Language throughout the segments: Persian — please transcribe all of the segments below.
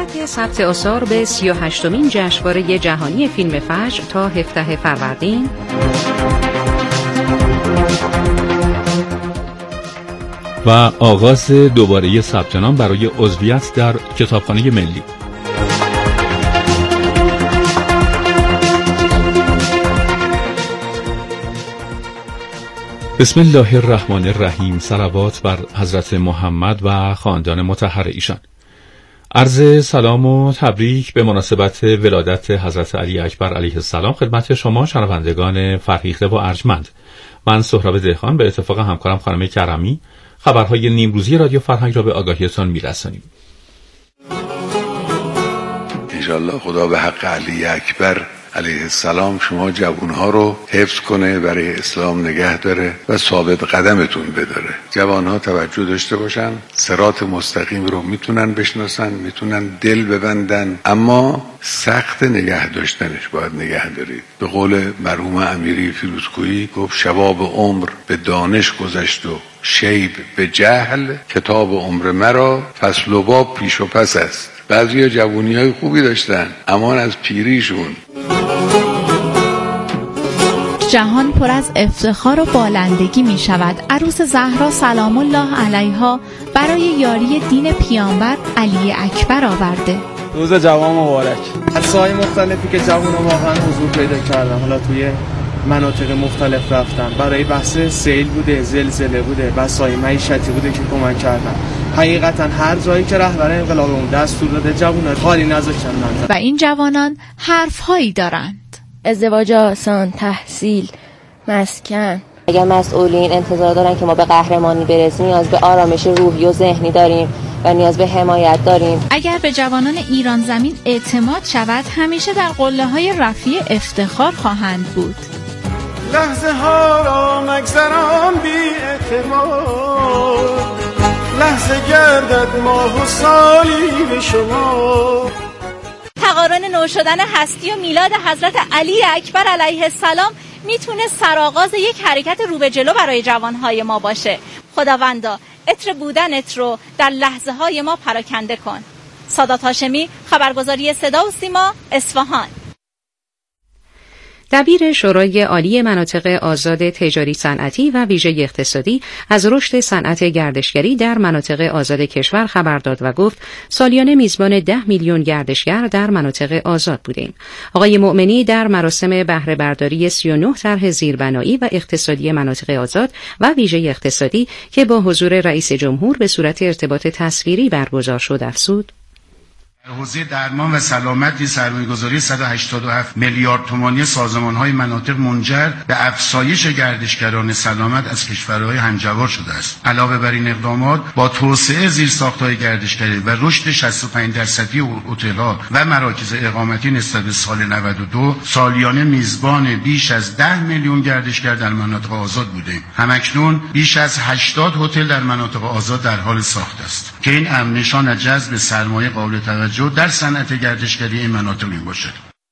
مناسبت ثبت آثار به 38مین جشنواره جهانی فیلم فجر تا 17 فروردین و آغاز دوباره ثبت نام برای عضویت در کتابخانه ملی. بسم الله الرحمن الرحیم. صلوات بر حضرت محمد و خاندان مطهر ایشان. عرض سلام و تبریک به مناسبت ولادت حضرت علی اکبر علیه السلام خدمت شما شنوندگان فرهیخته و ارجمند. من سهراب دهقان به اتفاق همکارم خانم کرمی خبرهای نیمروزی رادیو فرهنگ را به آگاهیتان میرسانیم. انشالله خدا به حق علی اکبر علیه السلام شما جوانها رو حفظ کنه، برای اسلام نگه داره و ثابت قدمتون بداره. جوانها توجه داشته باشن، صراط مستقیم رو میتونن بشناسن، میتونن دل ببندن، اما سخت نگه داشتنش باید نگه دارید. به قول مرحوم امیری فیروزکویی گفت شباب عمر به دانش گذشت و شیب به جهل، کتاب عمر مرا فصل و باب پیش و پس است. بعضی جوانی های خوبی داشتن امان از پیریشون. جهان پر از افتخار و بالندگی می شود. عروس زهرا سلام الله علیها برای یاری دین پیامبر علی اکبر آورده. روز جوان مبارک. عرصه‌های مختلفی که جوان‌ها واقعا حضور پیدا کردن، حالا توی مناطق مختلف رفتن، برای بحث سیل بوده، زلزله بوده، وسایل معیشتی بوده که کمک کردن. حقیقتا هر جایی که رهبر انقلاب اون دستور داده جوانان خالی نذاشتن. و این جوانان حرف‌هایی دارند. ازدواج آسان، تحصیل، مسکن. اگر مسئولین انتظار دارن که ما به قهرمانی برسیم، نیاز به آرامش روحی و ذهنی داریم و نیاز به حمایت داریم. اگر به جوانان ایران زمین اعتماد شود، همیشه در قله‌های رفیع افتخار خواهند بود. لحظه ها را مگذران بی اعتماد، لحظه گردد ماه و سالی به شما. تقارن نو شدن هستی و میلاد حضرت علی اکبر علیه السلام میتونه سرآغاز یک حرکت رو به جلو برای جوانهای ما باشه. خداوندا عطر بودنت رو در لحظه های ما پراکنده کن. سادات هاشمی، خبرگزاری صدا و سیما، اصفهان. دبیر شورای عالی مناطق آزاد تجاری صنعتی و ویژه اقتصادی از رشد صنعت گردشگری در مناطق آزاد کشور خبر داد و گفت سالیانه میزبان 10 میلیون گردشگر در مناطق آزاد بودیم. آقای مؤمنی در مراسم بهره برداری 39 طرح زیربنایی و اقتصادی مناطق آزاد و ویژه اقتصادی که با حضور رئیس جمهور به صورت ارتباط تصویری برگزار شد افزود: در حوزه درمان و سلامت سرمایه‌گذاری 187 میلیارد تومانی سازمان‌های مناطق منجر به افزایش گردشگران سلامت از کشورهای همجوار شده است. علاوه بر این اقدامات با توسعه زیرساخت‌های گردشگری و رشد 65% هتل‌ها و مراکز اقامتی نسبت به سال 92 سالیانه میزبان بیش از 10 میلیون گردشگر در مناطق آزاد بودیم. همکنون بیش از 80 هتل در مناطق آزاد در حال ساخت است که این امر نشان از جذب سرمایه قابل توجه در صنعت گردشگری این مناطق می باشد.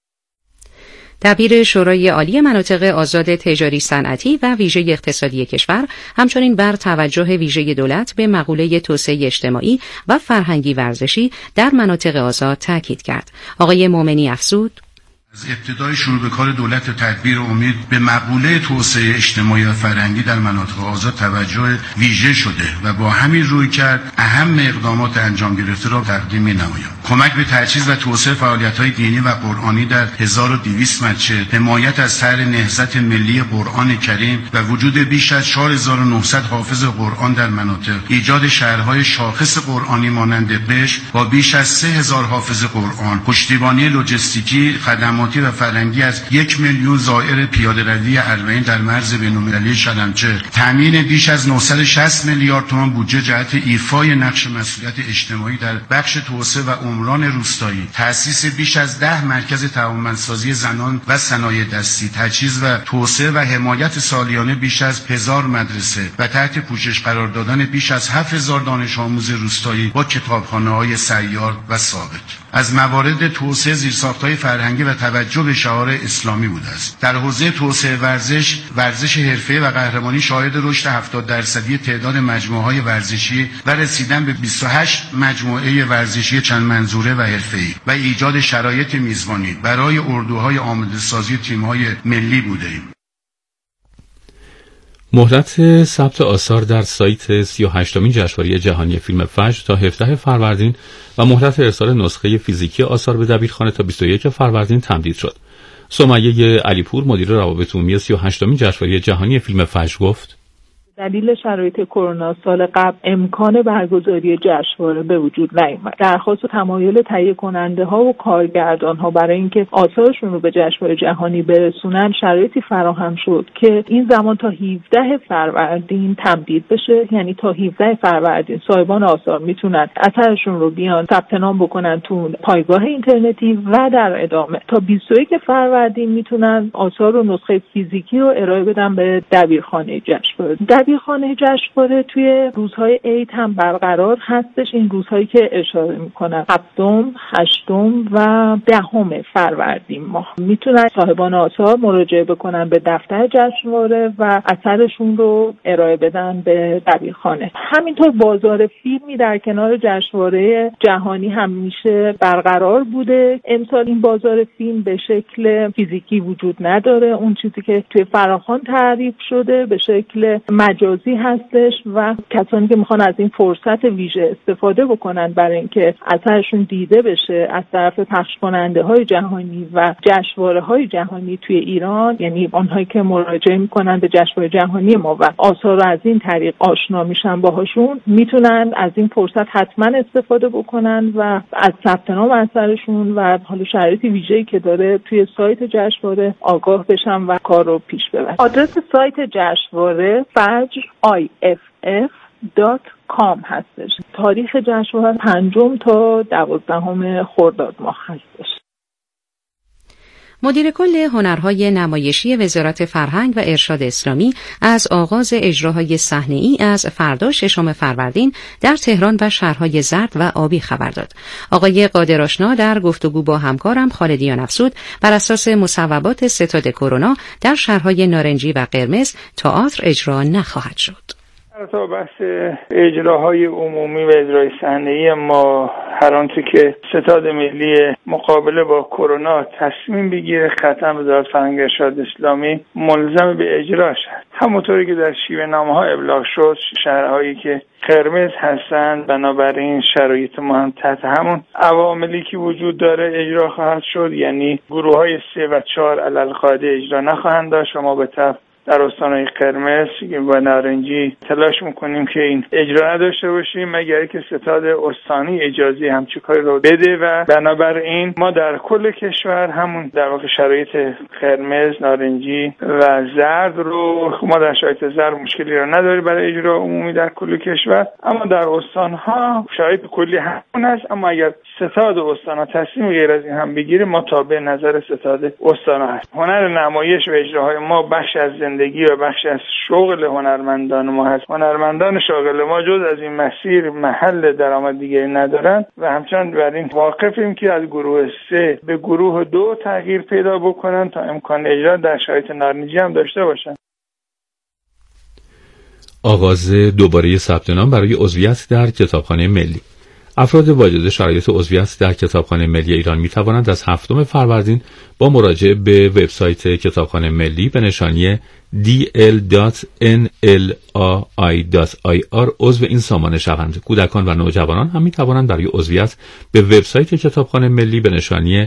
دبیر شورای عالی مناطق آزاد تجاری صنعتی و ویژه اقتصادی کشور همچنین بر توجه ویژه دولت به مقوله توسعه اجتماعی و فرهنگی ورزشی در مناطق آزاد تاکید کرد. آقای مؤمنی افزود: از ابتدای شروع به کار دولت و تدبیر امید به مقوله توسعه اجتماعی و فرهنگی در مناطق آزاد توجه ویژه شده و با همین روی کرد اهم اقدامات انجام گرفته را تقدیم می‌نمایم. کمک به تجهیز و توسعه فعالیت‌های دینی و قرآنی در 1200 مسجد، حمایت از طرح نهضت ملی قرآن کریم و وجود بیش از 4900 حافظ قرآن در مناطق، ایجاد شهرهای شاخص قرآنی مانند قشم با بیش از 3000 حافظ قرآن، پشتیبانی لوجستیکی، خدمات و فرهنگی از 1 میلیون زائر پیاده‌روی اربعین در مرز بین‌المللی شلمچه، تامین بیش از 960 میلیارد تومان بودجه جهت ایفای نقش مسئولیت اجتماعی در بخش توسعه و عمران روستایی، تأسیس بیش از 10 مرکز توانمندسازی زنان و صنایع دستی، تجهیز و توسعه و حمایت سالیانه بیش از 1000 مدرسه و تحت پوشش قرار دادن بیش از 7000 دانش آموز روستایی با کتابخانه‌های سیار و ثابت. از موارد توسعه زیرساخت‌های فرهنگی و توجه به شعائر اسلامی بوده است. در حوزه توسعه ورزش حرفه‌ای و قهرمانی شاهد رشد 70% تعداد مجموعه‌های ورزشی و رسیدن به 28 مجموعه ورزشی چند منظوره و حرفه‌ای و ایجاد شرایط میزبانی برای اردوهای آماده‌سازی تیم‌های ملی بوده‌ایم. مهلت ثبت آثار در سایت 38مین جشنواره جهانی فیلم فجر تا 17 فروردین و مهلت ارسال نسخه فیزیکی آثار به دبیرخانه تا 21 فروردین تمدید شد. سمیه علیپور مدیر روابط عمومی 38مین جشنواره جهانی فیلم فجر گفت: دلیل شرایط کرونا سال قبل امکان برگزاری جشنواره به وجود نیامد. درخواست و تمایل تهیه کننده ها و کارگردان ها برای اینکه آثارشون رو به جشنواره جهانی برسونن شرایطی فراهم شد که این زمان تا 17 فروردین تمدید بشه. یعنی تا 17 فروردین صاحبان آثار میتونن اثرشون رو بیان ثبت نام بکنن تو پایگاه اینترنتی و در ادامه تا 21 فروردین میتونن آثار و نسخه فیزیکی رو ارائه بدن به دبیرخانه جشنواره. دبیرخانه جشنواره توی روزهای عید هم برقرار هستش. این روزهایی که اشاره میکنم 7م، 8م و 10 فروردین ماه میتونن صاحبان آثار مراجعه بکنن به دفتر جشنواره و اثرشون رو ارائه بدن به دبیرخانه. همینطور بازار فیلمی در کنار جشنواره جهانی همیشه برقرار بوده. امسال این بازار فیلم به شکل فیزیکی وجود نداره. اون چیزی که توی فراخوان تعریف شده به شکل مجازی هستش و کسانی که میخوان از این فرصت ویژه استفاده بکنن برای اینکه اثرشون دیده بشه از طرف پخش کننده های جهانی و جشنواره های جهانی توی ایران، یعنی اونهایی که مراجعه میکنن به جشنواره جهانی ما و آثار رو از این طریق آشنا میشن باهاشون، میتونن از این فرصت حتما استفاده بکنن و از ثبت نام اثرشون و حالا شرایط ویژه‌ای که داره توی سایت جشنواره آگاه بشن و کار رو پیش ببرن. آدرس سایت جشنواره fajr.if.com هستش. تاریخ جشنواره 5 تا 12 خرداد ماه هستش. مدیر کل هنرهای نمایشی وزارت فرهنگ و ارشاد اسلامی از آغاز اجراهای صحنه‌ای از فردا 6 فروردین در تهران و شهرهای زرد و آبی خبر داد. آقای قادرآشنا در گفتگو با همکارم خالدیان افزود بر اساس مصوبات ستاد کرونا در شهرهای نارنجی و قرمز تئاتر اجرا نخواهد شد. تا بحث اجراهای عمومی و اجرای صحنه‌ای ما هر آنچه که ستاد ملی مقابله با کرونا تصمیم بگیره قطعا وزارت فرهنگ و ارشاد اسلامی ملزم به اجراش هست. همونطوری که در شیوه نامه‌ها ابلاغ شد شهرهایی که قرمز هستند بنابراین شرایط ما هم تحت همون عواملی که وجود داره اجرا خواهد شد، یعنی گروه‌های 3 و 4 علالقاعده اجرا نخواهند داشت. ما به طرف در استانهای قرمز و نارنجی تلاش میکنیم که این اجرا نداشته باشیم مگر که ستاد استانی اجازه همچین کاری رو بده و بنابراین ما در کل کشور همون در واقع شرایط قرمز، نارنجی و زرد رو ما در شرایط زرد مشکلی رو نداریم برای اجرا عمومی در کل کشور، اما در استانها شرایط کلی همون است. اما اگر ستاد استانها تصمیم غیر از این هم بگیره ما تابع نظر ستاد استانها هست. هنر نمایش و اجراهای ما بخش از زندگی و بخش از شغل هنرمندان ما هست. هنرمندان شاغل ما جز از این مسیر محل درآمد دیگری ندارن و همچنان بر این واقفیم که از گروه 3 به گروه 2 تغییر پیدا بکنن تا امکان اجرا در شرایط نارنجی هم داشته باشن. آغاز دوباره ثبت نام برای عضویت در کتابخانه ملی. افراد واجد شرایط عضویت در کتابخانه ملی ایران می توانند از 7 فروردین با مراجعه به وبسایت کتابخانه ملی به نشانی dl.nlai.ir عضو این سامانه شوند. کودکان و نوجوانان هم می توانند برای عضویت به وبسایت کتابخانه ملی به نشانی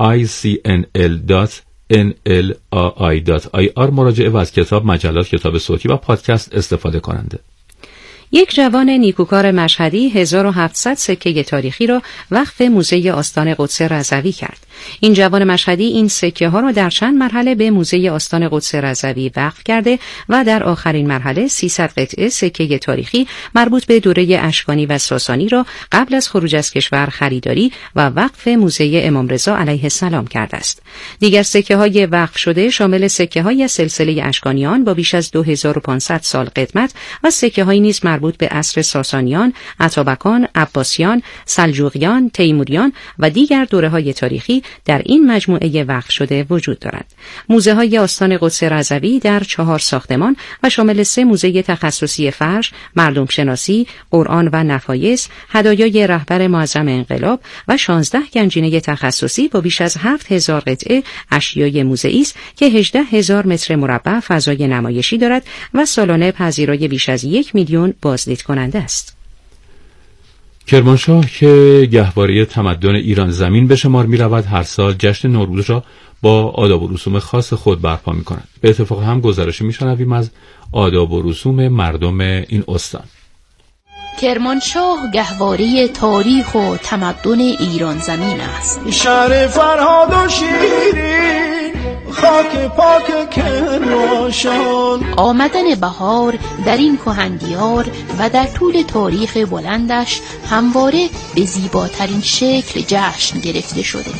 icnl.nlai.ir مراجعه و از کتاب، مجلات، کتاب صوتی و پادکست استفاده کنند. یک جوان نیکوکار مشهدی 1700 سکه تاریخی را وقف موزه آستان قدس رضوی کرد. این جوان مشهدی این سکه ها را در چند مرحله به موزه آستان قدس رضوی وقف کرده و در آخرین مرحله 300 قطعه سکه تاریخی مربوط به دوره اشکانی و ساسانی را قبل از خروج از کشور خریداری و وقف موزه امام رضا علیه السلام کرده است. دیگر سکه های وقف شده شامل سکه های از سلسله اشکانیان با بیش از 2500 سال قدمت و سکه های نیز مربوط به عصر ساسانیان، اتابکان، عباسیان، سلجوقیان، تیموریان و دیگر دوره‌های تاریخی در این مجموعه وقف شده وجود دارد. موزه های آستان قدس رضوی در 4 ساختمان و شامل 3 موزه تخصصی فرش، مردم شناسی، قرآن و نفایس، هدایای رهبر معظم انقلاب و 16 گنجینه تخصصی با بیش از 7000 قطعه اشیای موزه‌ای است که 18000 متر مربع فضای نمایشی دارد و سالانه پذیرای بیش از 1 میلیون بازدید کننده است. کرمانشاه که گهواره تمدن ایران زمین به شمار می رود، هر سال جشن نوروز را با آداب و رسوم خاص خود برپا می کند. به اتفاق هم گزارشی می شنویم از آداب و رسوم مردم این استان. کرمانشاه گهواره تاریخ و تمدن ایران زمین است. شهر فرهاد و شیرین، خاک پاک کرمانشاه. آمدن بهار در این کهندیار و در طول تاریخ بلندش همواره به زیباترین شکل جشن گرفته شده.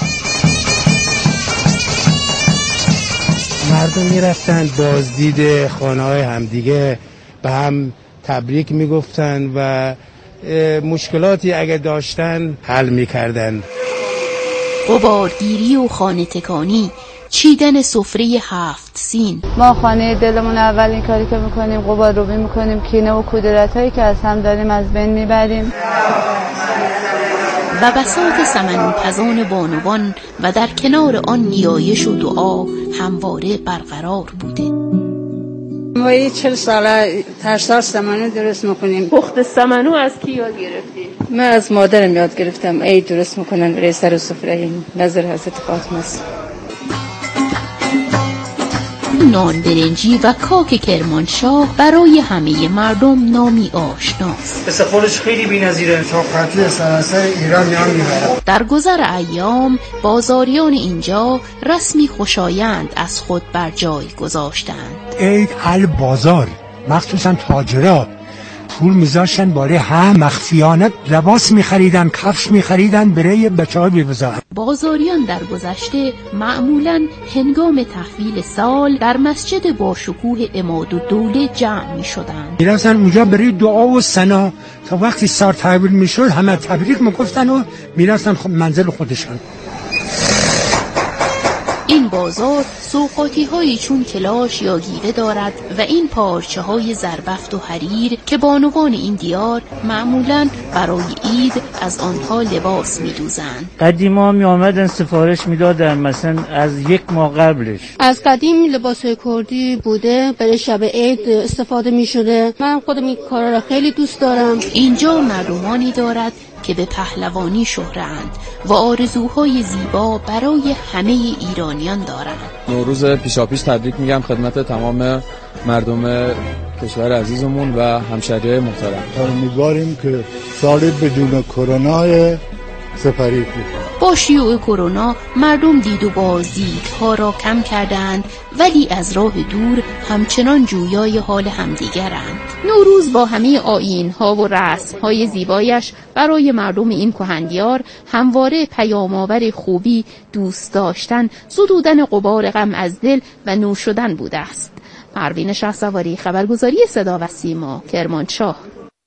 مردم میرفتن بازدید خانه‌های همدیگه، به هم تبریک میگفتن و مشکلاتی اگه داشتن حل میکردن. غبارگیری و خانه تکانی، چیدن سفره 7 سین. ما خانه دلمون اولین کاری که میکنیم غبارروبی میکنیم، کینه و کدورتایی که از هم داریم از بین میبریم. و بساط سمنو پزان بانوان و در کنار آن نیایش و دعا همواره برقرار بوده. ما 40 ساله ترسار سمنو درست میکنیم. پخت سمنو از کی یاد گرفتی؟ من از مادرم یاد گرفتم. ای درست میکنن برای سر سفره نظر حضرت فاطمه است. نان برنجی و کاک کرمانشاه برای همه مردم نامی آشناست. استقبالش خیلی بی‌نظیره. تا قتل سراسر ایران نام میبره. در گذر ایام بازاریان اینجا رسمی خوشایند از خود بر جای گذاشتند. عید البازار، مخصوصا تاجرها پول میذاشتن برای هم مخفیانه لباس میخریدن، کفش میخریدن برای بچه‌ها بپوشن. بازاریان در گذشته معمولاً هنگام تحویل سال در مسجد باشکوه عمادالدوله جمع میشدند. میرفتن اونجا برای دعا و ثنا، تا وقتی سال تحویل میشد همه تبریک میگفتن و میرفتن منزل خودشان. این بازار سوغاتی چون کلاش یا گیوه دارد و این پارچه های زربفت و حریر که بانوان این دیار معمولاً برای عید از آنها لباس می‌دوزند. قدیما می آمدن سفارش میدادن، مثلا از 1 ماه قبلش. از قدیم لباس کردی بوده، برای شب عید استفاده می‌شده. من خودم این کارا را خیلی دوست دارم. اینجا مردمانی دارد که به پهلوانی شهره‌اند و آرزوهای زیبا برای همه ایرانیان دارند. نوروز پیشاپیش تبریک میگم خدمت تمام مردم کشور عزیزمون و همشهریای محترم. امیدواریم که سال بدون کرونا سپری کنیم. با شیوع کرونا مردم دید و بازدیدها را کم کردند، ولی از راه دور همچنان جویای حال همدیگرند. نوروز با همه آیین‌ها و رسم‌های زیبایش برای مردم این کهندیار همواره پیام‌آور خوبی، دوست داشتن، زدودن غبار غم از دل و نو شدن بوده است. پروین شهسواری، خبرگزاری صدا و سیما، کرمانشاه.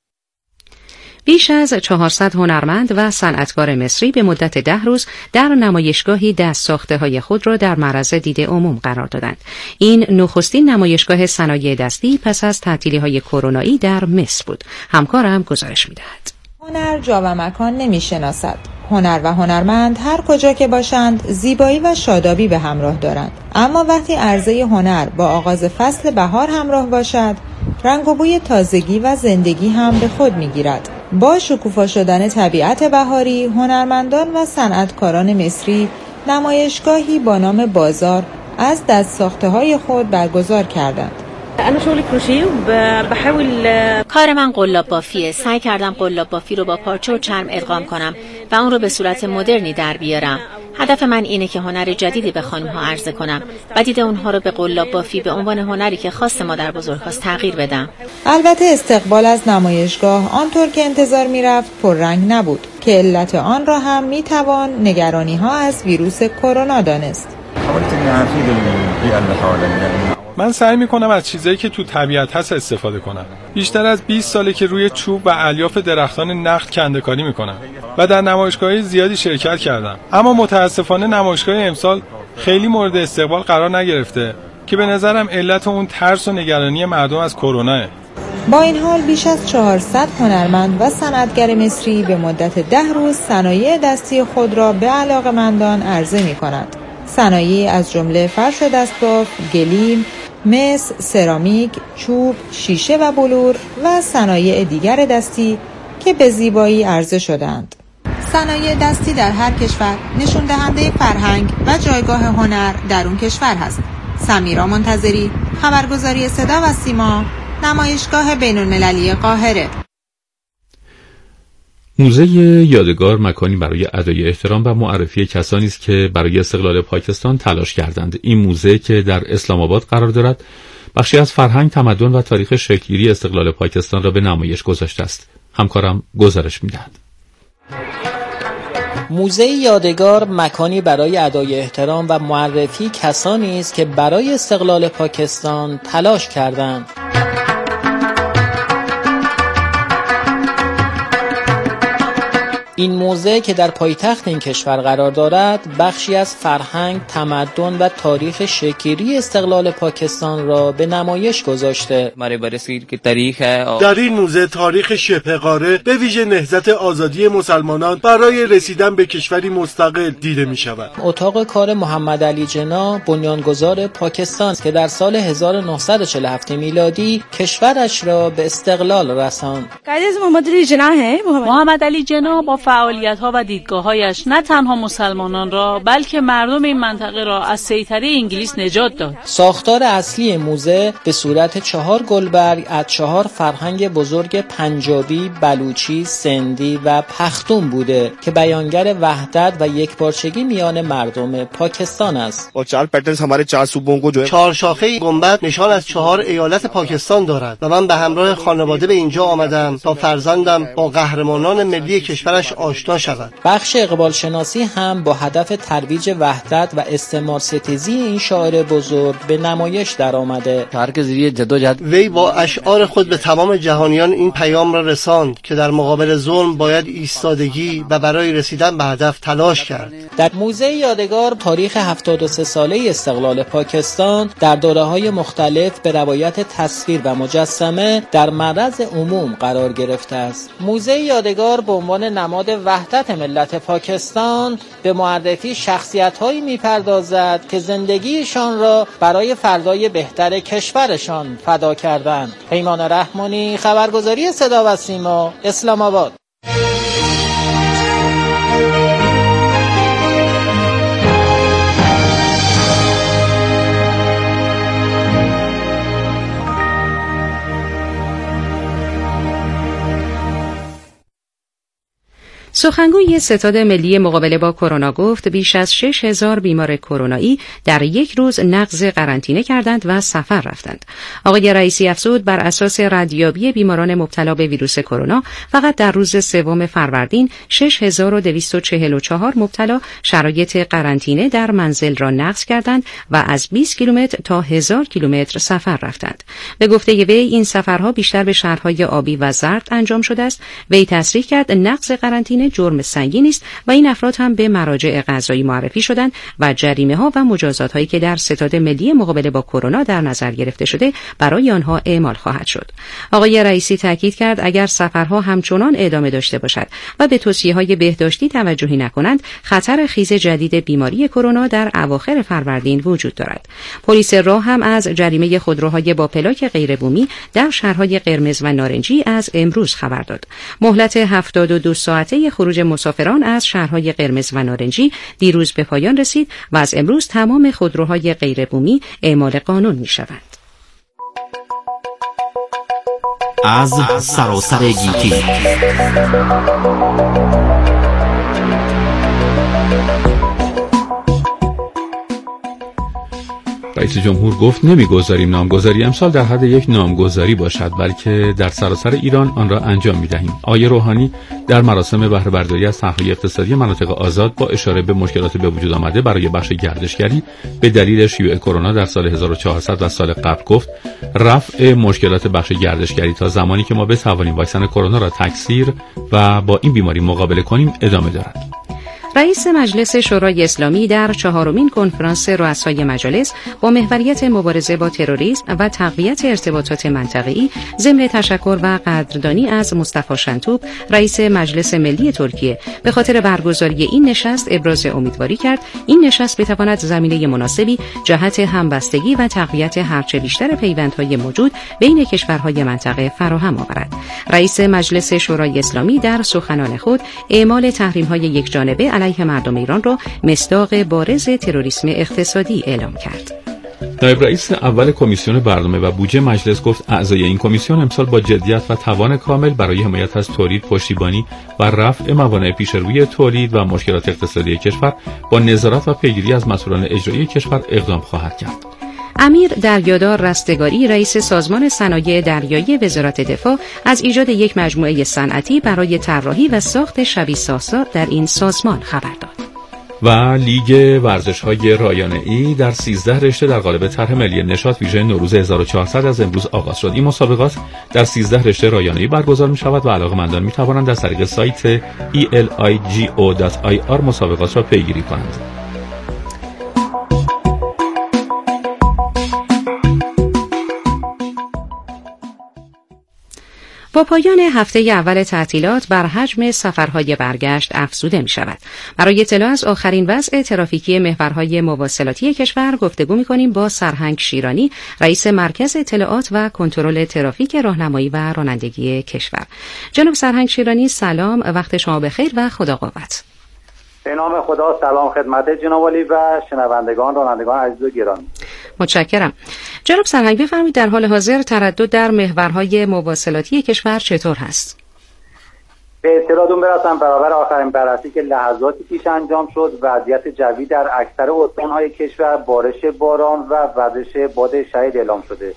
بیش از 400 هنرمند و صنعتکار مصری به مدت 10 روز در نمایشگاهی دستساخته‌های خود را در معرض دید عموم قرار دادند. این نخستین نمایشگاه صنایع دستی پس از تعطیلی‌های کرونایی در مصر بود. همکارم گزارش می‌دهد. هنر جا و مکان نمی‌شناسد. هنر و هنرمند هر کجا که باشند زیبایی و شادابی به همراه دارند. اما وقتی عرضه هنر با آغاز فصل بهار همراه باشد، رنگ و بوی تازگی و زندگی هم به خود می‌گیرد. با شکوفا شدن طبیعت بهاری، هنرمندان و صنعتکاران مصری نمایشگاهی با نام بازار از دستساخته‌های خود برگزار کردند. انا شغل کروشی و بحاول کار من قلاب بافیه. سعی کردم قلاب بافی رو با پارچه و چرم ادغام کنم و اون رو به صورت مدرنی در بیارم. هدف من اینه که هنر جدیدی به خانم‌ها عرضه کنم و دید اونها رو به قلاب بافی به عنوان هنری که خاص مادر بزرگ‌هاست تغییر بدم. البته استقبال از نمایشگاه آنطور که انتظار می‌رفت پررنگ نبود که علت آن را هم می‌توان نگرانی‌ها از ویروس کرونا دانست. من سعی میکنم از چیزایی که تو طبیعت هست استفاده کنم. بیشتر از 20 ساله که روی چوب و الیاف درختان نخل کنده‌کاری میکنم و در نمایشگاه‌های زیادی شرکت کردم. اما متاسفانه نمایشگاه امسال خیلی مورد استقبال قرار نگرفته که به نظرم علت اون ترس و نگرانی مردم از کروناه. با این حال بیش از 400 هنرمند و صنعتگر مصری به مدت 10 روز صنایع دستی خود را به علاقه‌مندان عرضه می‌کنند. صنایعی از جمله فرش دستباف، گلیم، مس، سرامیک، چوب، شیشه و بلور و صنایع دیگر دستی که به زیبایی عرضه شدند. صنایع دستی در هر کشور نشون دهنده فرهنگ و جایگاه هنر در اون کشور هست. سمیرا منتظری، خبرگزاری صدا و سیما، نمایشگاه بین‌المللی قاهره. موزه یادگار مکانی برای ادای احترام و معرفی کسانی است که برای استقلال پاکستان تلاش کردند. این موزه که در اسلام آباد قرار دارد، بخشی از فرهنگ، تمدن و تاریخ شکل‌گیری استقلال پاکستان را به نمایش گذاشته است. همکارم گزارش می‌دهد. موزه یادگار مکانی برای ادای احترام و معرفی کسانی است که برای استقلال پاکستان تلاش کردند. این موزه که در پایتخت این کشور قرار دارد، بخشی از فرهنگ، تمدن و تاریخ شکل‌گیری استقلال پاکستان را به نمایش گذاشته. در این موزه تاریخ شبه قاره به ویژه نهضت آزادی مسلمانان برای رسیدن به کشوری مستقل دیده می شود. اتاق کار محمد علی جنا، بنیانگذار پاکستان که در سال 1947 میلادی کشورش را به استقلال رساند. محمد علی جنا با فعالیت‌ها و دیدگاه‌هایش نه تنها مسلمانان را بلکه مردم این منطقه را از سیطره انگلیس نجات داد. ساختار اصلی موزه به صورت 4 گلبرگ از 4 فرهنگ بزرگ پنجابی، بلوچی، سندی و پختون بوده که بیانگر وحدت و یکپارچگی میان مردم پاکستان است. و 4 پترز हमारे 4 सूबों को जो है 4 شاخه گنبد نشان از 4 ایالت پاکستان دارد و من به همراه خانواده به اینجا آمدم تا فرزندم با قهرمانان ملی کشورش آشنا شود. بخش اقبال شناسی هم با هدف ترویج وحدت و استعمار ستیزی این شاعر بزرگ به نمایش در آمده. وی با اشعار خود به تمام جهانیان این پیام را رساند که در مقابل ظلم باید ایستادگی و برای رسیدن به هدف تلاش کرد. در موزه یادگار تاریخ 73 ساله استقلال پاکستان در دوره‌های مختلف به روایت تصویر و مجسمه در معرض عموم قرار گرفته است. موزه یادگار به عنوان نماد وحدت ملت پاکستان به معرفی شخصیت‌هایی می‌پردازد که زندگیشان را برای فردای بهتر کشورشان فدا کردند. پیمان رحمانی، خبرگزاری صدا و سیما، اسلام آباد. سخنگوی ستاد ملی مقابله با کرونا گفت بیش از 6000 بیمار کرونایی در یک روز نقض قرنطینه کردند و سفر رفتند. آقای رئیسی افزود بر اساس ردیابی بیماران مبتلا به ویروس کرونا فقط در روز 3 فروردین 6244 مبتلا شرایط قرنطینه در منزل را نقض کردند و از 20 کیلومتر تا 1000 کیلومتر سفر رفتند. به گفته وی این سفرها بیشتر به شهرهای آبی و زرد انجام شده است. وی تصریح کرد نقض قرنطینه جرم سنگینی است و این افراد هم به مراجع قضایی معرفی شدند و جریمه‌ها و مجازات‌هایی که در ستاد ملی مقابله با کرونا در نظر گرفته شده برای آنها اعمال خواهد شد. آقای رئیسی تاکید کرد اگر سفرها همچنان ادامه داشته باشد و به توصیه‌های بهداشتی توجهی نکنند، خطر خیز جدید بیماری کرونا در اواخر فروردین وجود دارد. پلیس راه هم از جریمه خودروهای با پلاک غیربومی در شهرهای قرمز و نارنجی از امروز خبر داد. مهلت 72 ساعته خروج مسافران از شهرهای قرمز و نارنجی دیروز به پایان رسید و از امروز تمام خودروهای غیربومی اعمال قانون می‌شوند. از سراسر گیتی رئیس جمهور گفت نمیگذاریم نامگذاری امسال در حد یک نامگذاری باشد، بلکه در سراسر ایران آن را انجام می‌دهیم. آقای روحانی در مراسم بهره برداری از طرح‌های اقتصادی مناطق آزاد با اشاره به مشکلات به وجود آمده برای بخش گردشگری به دلیل شیوع کرونا در سال 1400 و سال قبل گفت رفع مشکلات بخش گردشگری تا زمانی که ما بتوانیم واکسن کرونا را تکثیر و با این بیماری مقابله کنیم ادامه دارد. رئیس مجلس شورای اسلامی در 4مین کنفرانس رؤسای مجالس با محوریت مبارزه با تروریسم و تقویت ارتباطات منطقه‌ای ضمن تشکر و قدردانی از مصطفی شنتوب رئیس مجلس ملی ترکیه به خاطر برگزاری این نشست ابراز امیدواری کرد این نشست بتواند زمینه مناسبی جهت همبستگی و تقویت هرچه بیشتر پیوندهای موجود بین کشورهای منطقه فراهم آورد. رئیس مجلس شورای اسلامی در سخنان خود اعمال تحریم‌های یکجانبه علیه مردم ایران را مصداق بارز تروریسم اقتصادی اعلام کرد. نایب رئیس اول کمیسیون برنامه و بودجه مجلس گفت اعضای این کمیسیون امسال با جدیت و توان کامل برای حمایت از تولید، پشتیبانی و رفع موانع پیش روی تولید و مشکلات اقتصادی کشور با نظارت و پیگیری از مسئولان اجرایی کشور اقدام خواهد کرد. امیر دریادار رستگاری رئیس سازمان صنایع دریایی وزارت دفاع از ایجاد یک مجموعه صنعتی برای طراحی و ساخت شبیه سازات در این سازمان خبر داد. و لیگ ورزش‌های رایانه‌ای در 13 رشته در قالب طرح ملی نشاط ویژه نوروز 1400 از امروز آغاز شد. این مسابقات در 13 رشته رایانه‌ای برگزار می‌شود و علاقه‌مندان می‌توانند از طریق سایت eligo.ir مسابقات را پیگیری کنند. با پایان هفته اول تعطیلات بر حجم سفرهای برگشت افزوده می شود. برای اطلاع از آخرین وضع ترافیکی محورهای مواصلاتی کشور گفتگو می کنیم با سرهنگ شیرانی رئیس مرکز اطلاعات و کنترل ترافیک راهنمایی و رانندگی کشور. جناب سرهنگ شیرانی سلام، وقت شما بخیر و خدا قوت. به نام خدا سلام خدمت جناب عالی و شنوندگان رانندگان عزیز و گرامی. متشکرم. جناب سرهنگ بفرمایید در حال حاضر تردد در محورهای مواصلاتی کشور چطور هست؟ به اطلاعتون برسم برابر آخرین بررسی که لحظاتی پیش انجام شد وضعیت جوی در اکثر استان‌های کشور بارش باران و وزش باد شدید اعلام شده.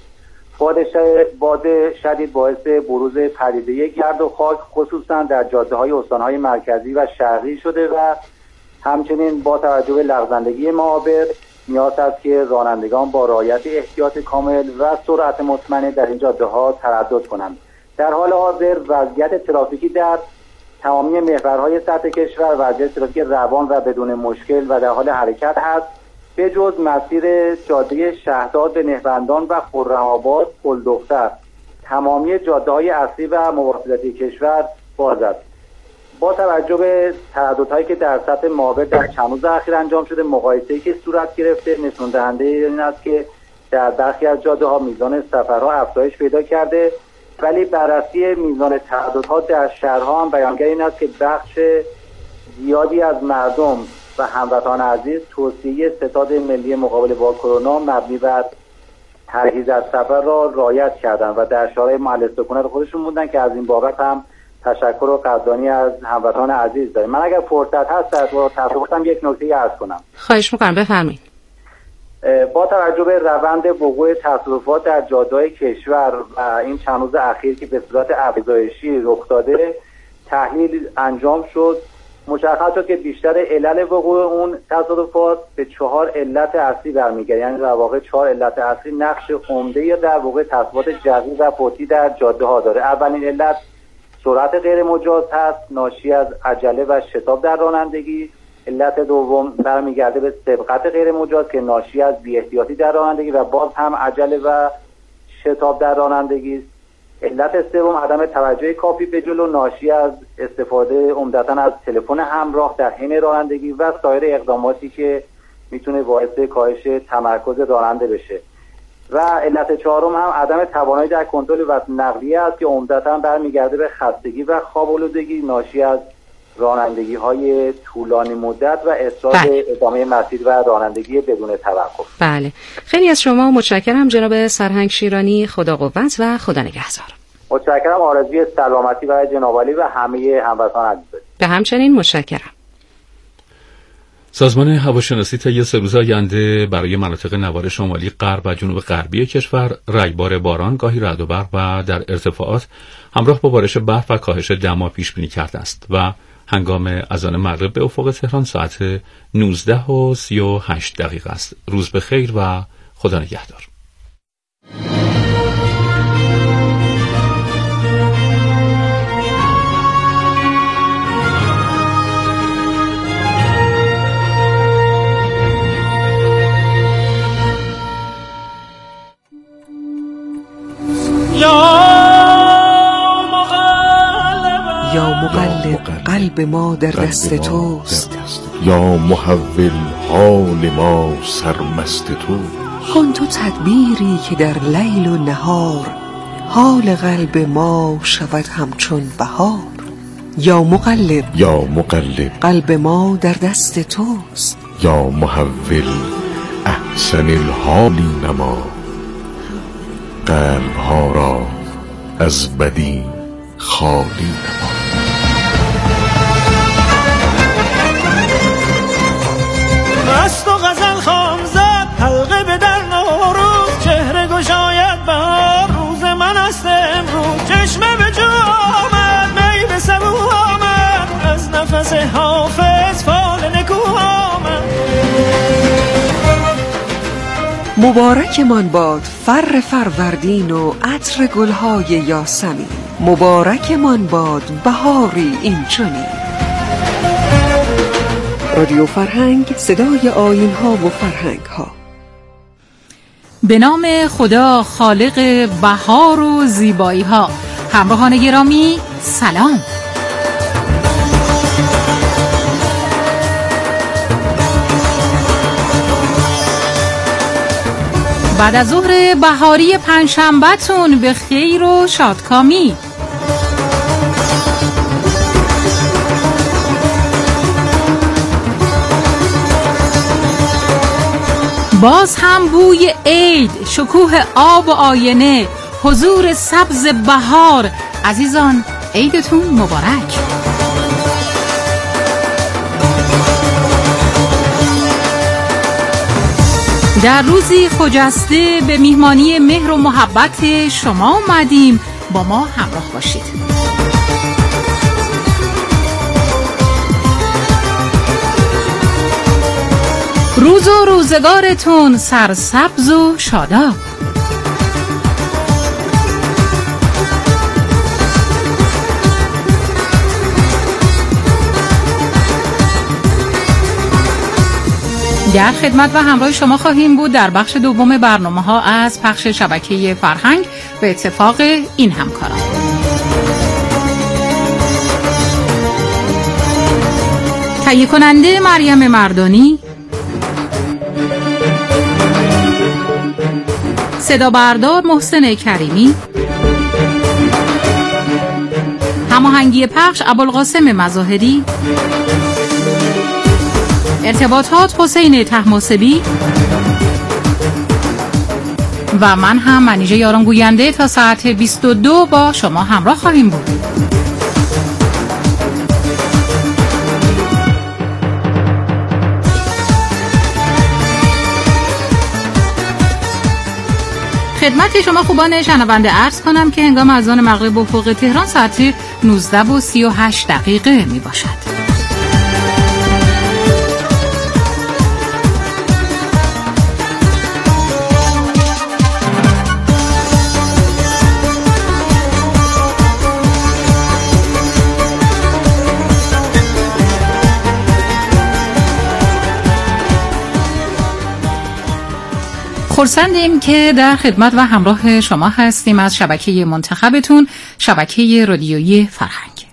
باد شدید باعث بروز پدیده گرد و خاک خصوصا در جاده‌های استان‌های مرکزی و شرقی شده و همچنین با توجه به لغزندگی معابر نیاز است که رانندگان با رعایت احتیاط کامل و سرعت مطمئن در این جاده‌ها تردد کنند. در حال حاضر وضعیت ترافیکی در تمامی محورهای سطح کشور وضعیت ترافیک روان و بدون مشکل و در حال حرکت است، به جز مسیر جاده شهداد به نهروندان و خرم‌آباد پل دختر. تمامی جاده‌های اصلی و مواصلاتی کشور باز است. با توجه به ترددهایی که در سطح معابر در چند روز اخیر انجام شده، مقایسه‌ای که صورت گرفته نشون دهنده این است که در برخی از جاده‌ها میزان سفرها افزایش پیدا کرده، ولی بررسی میزان ترددها در شهرها هم بیانگر این است که بخش زیادی از مردم و هموطنان عزیز توصیه ستاد ملی مقابله با کرونا مبنی بر پرهیز از سفر را رعایت کردند و در شهرهای محل سکونت خودشون موندن که از این بابت هم تشکر و قدردانی از هموطنان عزیز داریم. من اگر فرصت هست در تصاویرم یک نکته عرض کنم. خواهش می‌کنم بفرمایید. با توجه به روند وقوع تصادفات در جاده‌های کشور و این چند روز اخیر که به صورت افزایشی رخ داده، تحلیل انجام شد. مشخص شد که بیشتر علل وقوع اون تصادفات به 4 علت اصلی برمیگرده، یعنی در واقع 4 علت اصلی نقش عمده در واقع تصادفات جوی و فوتی در جاده‌ها داره. اولین علت سرعت غیر مجاز هست، ناشی از عجله و شتاب در رانندگی. علت دوم برمیگرده به سبقت غیر مجاز که ناشی از بی‌احتیاطی در رانندگی و باز هم عجله و شتاب در رانندگی است. علت سوم عدم توجه کافی به جلو ناشی از استفاده عمدتاً از تلفن همراه در حین رانندگی و سایر اقداماتی که میتونه باعث کاهش تمرکز راننده بشه. و علت چهارم هم عدم توانایی در کنترل وزن نقلیه است که عمدتاً برمیگرده به خستگی و خواب‌آلودگی ناشی از رانندگی‌های طولانی مدت و اصرار به ادامه مسیر و رانندگی بدون توقف. بله، خیلی از شما متشکرم جناب سرهنگ شیرانی. خدا قوت و خدا نگهدار. متشکرم. آرزوی سلامتی برای جناب عالی و همه هموطنان عزیز. به همچنین متشکرم. سازمان هواشناسی طی 3 روز آینده برای مناطق نوار شمالی، غرب و جنوب غربی کشور رگبار باران، گاهی رعد و برق و در ارتفاعات همراه با بارش برف و کاهش دما پیش بینی کرده است و هنگام اذان مغرب به افق تهران ساعت 19:38 است. روز بخیر و خدا نگهدار. یا مقلب قلب ما در دست توست، یا محول حال ما سرمست توست. کن تو تدبیری که در لیل و نهار حال قلب ما شود همچون بهار. یا مقلب قلب ما در دست توست، یا محول احسن الحالی نما. قلب ها را از بدی خالی نما. مست و غزل خام زد حلقه به در نوروز، چهره گشاید بهار روز من است امروز. چشمه به جو آمد می به سبو آمد، از نفس حافظ فال نکو آمد. مبارک من باد فر فروردین و عطر گلهای یاسمین، مبارک من باد بهاری این چنین. رادیو فرهنگ، صدای آیین‌ها و فرهنگ‌ها. به نام خدا خالق بهار و زیبایی‌ها. همراهان گرامی سلام. بعد از ظهر بهاری پنجشنبه‌تون به خیر و شادکامی. باز هم بوی عید، شکوه آب و آینه، حضور سبز بهار. عزیزان عیدتون مبارک. در روزی خجسته به میهمانی مهر و محبت شما اومدیم، با ما همراه باشید. روز و روزگارتون سرسبز و شاداب. در خدمت و همراه شما خواهیم بود در بخش دوم برنامه‌ها از پخش شبکه فرهنگ به اتفاق این همکاران. تهیه کننده مریم مردانی، صدا بردار محسن کریمی، هماهنگی پخش ابوالقاسم مظاهری، ارتباطات حسین طهماسبی و من هم منیژه یاران گوینده تا ساعت 22 با شما همراه خواهیم بود. خدمت شما خوبان شنونده عرض کنم که هنگام اذان مغرب افق تهران ساعت 19:38 می باشد. خرسندیم که در خدمت و همراه شما هستیم از شبکه منتخبتون، شبکه رادیویی فرهنگ.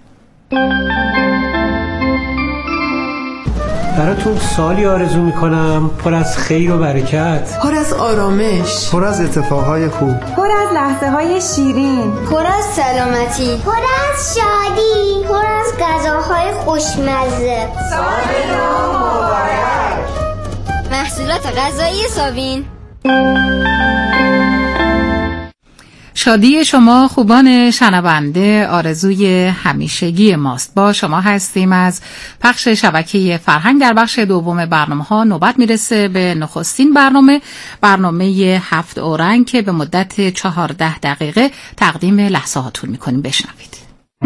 براتون سالی آرزو میکنم پر از خیر و برکت، پر از آرامش، پر از اتفاقهای خوب، پر از لحظه های شیرین، پر از سلامتی، پر از شادی، پر از غذاهای خوشمزه. سال نو مبارک. محصولات غذایی سابین. شادی شما خوبان شنونده آرزوی همیشگی ماست. با شما هستیم از پخش شبکه فرهنگ. در بخش دوم برنامه‌ها نوبت میرسه به نخستین برنامه 7 اورنگ که به مدت 14 دقیقه تقدیم لحظه هاتون میکنیم. بشنوید.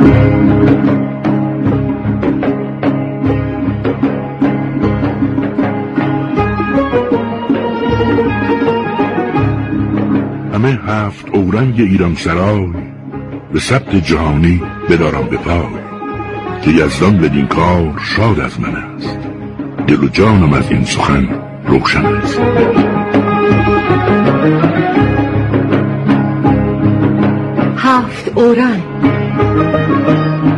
همه 7 اورنگ ایران سرای به ثبت جهانی بدارم به پای، که یزدان بدین کار شاد از من است، دل و جانم از این سخن روشن است. هفت اورنگ